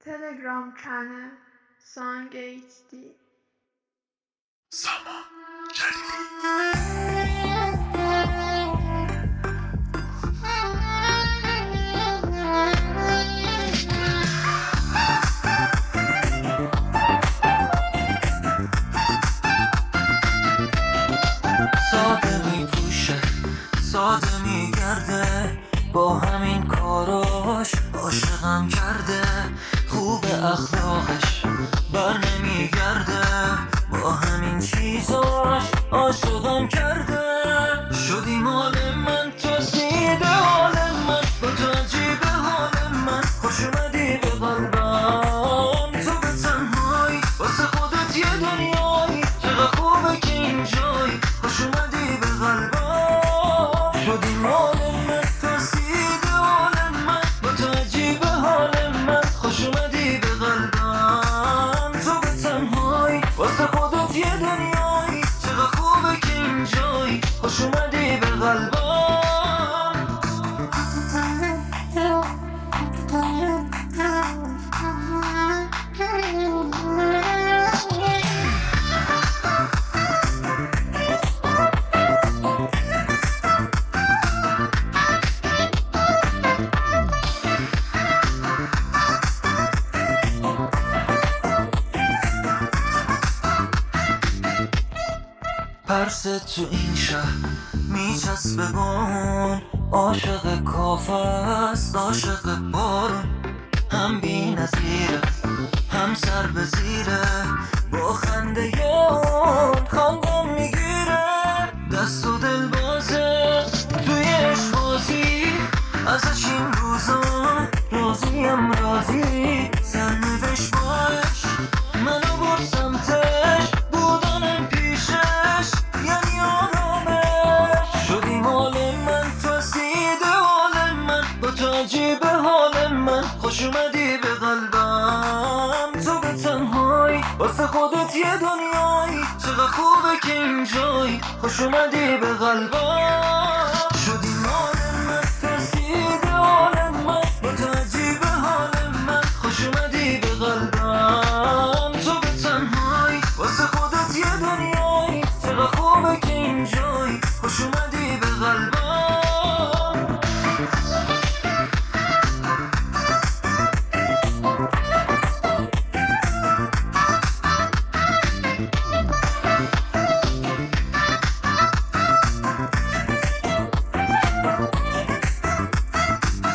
Telegram channel Song HD. سامان جلیلی ساده میپوشه ساده میگرده با همین کاراش عاشقم کرده خوب اخلاقش بر نمیگرده با همین چیزاش عاشقم کرده شدی مال من تو سیده حال من با تو عجیب حال من خوش اومدی به قلبم تو به تنهایی واسه خودت یه دنیایی چقدر خوبه که اینجایی خوش اومدی به قلبم شدی مال من تو سیده حال من با تو عجیب حال من خوش اومدی به قلبم تو به تنهایی واسه خودت یه دنیایی چقدر خوبه که اینجایی خوش اومدی به قلبم پرسه تو این شهر میچسبه بان عاشق کافه است عاشق بارون هم بی نظیره هم سر به زیره با خنده یان خندم میگیره دست و دل بازه توی عشقبازی ازش این روزا راضیم راضی سرنوشت باش منو برد سمتش بودنم پیشش یعنی آرامش شدی مال من تو سیده حال من با تو عجیب حال من خوش اومدی به قلبم تو به تنهایی واسه خودت یه دنیایی چقدر خوبه که اینجایی خوش اومدی به قلبم شدی مال من تو سیده حال من با تو عجیب حال من خوش اومدی به قلبم تو به تنهایی واسه خودت یه دنیایی چقدر خوبه که اینجایی خوش اومدی به قلبم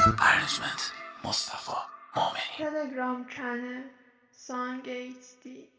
Management مصطفی مومنی Telegram channel Song HD.